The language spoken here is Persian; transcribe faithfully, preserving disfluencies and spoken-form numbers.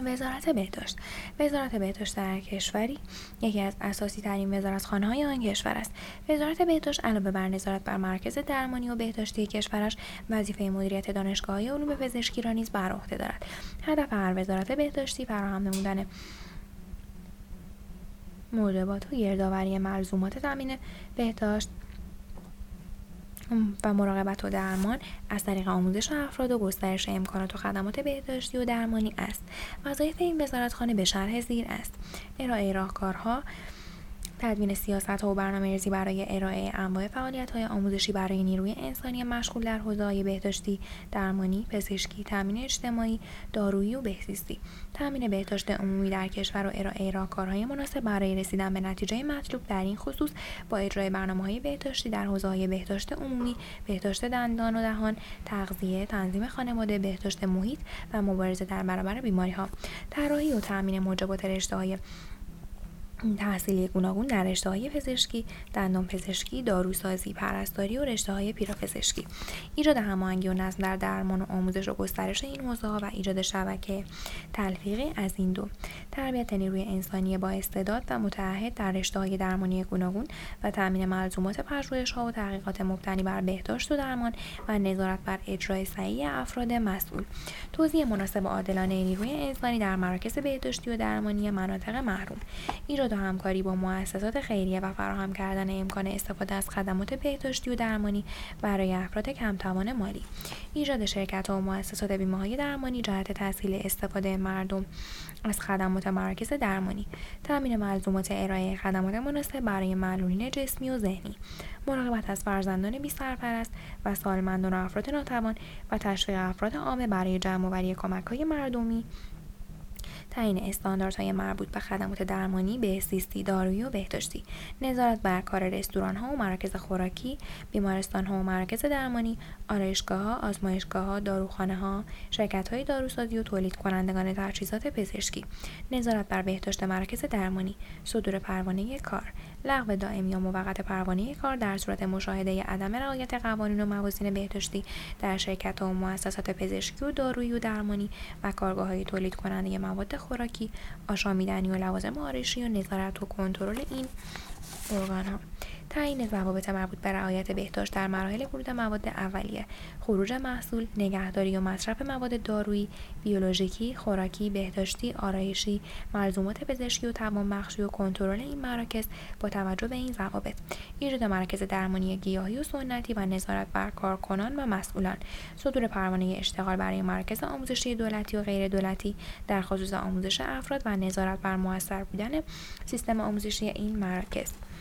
وزارت بهداشت. وزارت بهداشت در کشوری یکی از اساسی ترین وزارتخانه‌های آن کشور است. وزارت بهداشت علاوه بر نظارت بر مرکز درمانی و بهداشتی کشورش، وظیفه مدیریت دانشگاه‌های علوم پزشکی را نیز بر عهده دارد. هدف هر وزارت بهداشتی فراهم نمودن موجبات و گردآوری ملزومات تامین بهداشت و مراقبت و درمان از طریق آموزش افراد و گسترش امکانات و خدمات بهداشتی و درمانی است. وظایف این وزارتخانه به شرح زیر است: ارائه راهکارها، تدوین سیاست‌ها و برنامه‌ریزی برای ارائه انواع فعالیت‌های آموزشی برای نیروی انسانی مشغول در حوزه‌های بهداشتی، درمانی، پزشکی، تامین اجتماعی، دارویی و بهزیستی، تامین بهداشت عمومی در کشور و ارائه راهکارهای مناسب برای رسیدن به نتیجه مطلوب در این خصوص با اجرای برنامه‌های بهداشتی در حوزه‌های بهداشت عمومی، بهداشت دندان و دهان، تغذیه، تنظیم خانواده، بهداشت محیط و مبارزه در برابر بیماری‌ها، طراحی و تامین موجبات رشته‌های تحصیلی گوناگون در رشته‌های پزشکی، دندان پزشکی، داروسازی، پرستاری و رشته‌های پیراپزشکی، ایجاد هماهنگی و نظم در درمان و آموزش و گسترش این حوزه‌ها و ایجاد شبکه تلفیقی از این دو، تربیت نیروی انسانی با استعداد و متعهد در رشته‌های درمانی گوناگون و تأمین ملزومات پژوهش‌ها و تحقیقات مبتنی بر بهداشت و درمان و نظارت بر اجرای صحیح افراد مسئول، توزیع مناسب و عادلانه نیروی انسانی در مراکز بهداشتی و درمانی مناطق محروم، ایجاد و همکاری با مؤسسات خیریه و فراهم کردن امکان استفاده از خدمات بهداشتی و درمانی برای افراد کم‌توان مالی، ایجاد شرکت‌ها و مؤسسات بیمه‌های درمانی جهت تسهیل استفاده مردم از خدمات مراکز درمانی، تامین ملزومات ارائه خدمات مناسب برای معلولین جسمی و ذهنی، مراقبت از فرزندان بی‌سرپرست و سالمندان و افراد ناتوان و تشویق افراد عامه برای جمع‌آوری کمک‌های مردمی، تعیین استانداردهای مربوط به خدمات درمانی، بهزیستی، دارویی و بهداشتی، نظارت بر کار رستوران‌ها و مراکز خوراکی، بیمارستان‌ها و مراکز درمانی، آرایشگاه‌ها، آزمایشگاه‌ها، داروخانه‌ها، شرکت‌های داروسازی و تولید کنندگان تجهیزات پزشکی، نظارت بر بهداشت مراکز درمانی، صدور پروانه کار، لغو دائمی یا موقت پروانه کار در صورت مشاهده عدم رعایت قوانین و موازین بهداشتی در شرکت‌ها و مؤسسات پزشکی و دارویی و درمانی و کارگاه‌های تولید کننده مواد خوراکی، آشامیدنی و لوازم آرایشی و نظارت و کنترل این ارگان‌ها، تعیین ضوابط مربوط به رعایت بهداشت در مراحل ورود مواد اولیه، خروج محصول، نگهداری و مصرف مواد دارویی، بیولوژیکی، خوراکی، بهداشتی، آرایشی، ملزومات پزشکی و توانبخشی و کنترل این مراکز با توجه به این ضوابط، ایجاد مراکز درمانی گیاهی و سنتی و نظارت بر کارکنان و مسئولان، صدور پروانه اشتغال برای مراکز آموزشی دولتی و غیر دولتی در خصوص آموزش افراد و نظارت بر مؤثر بودن سیستم آموزشی این مراکز.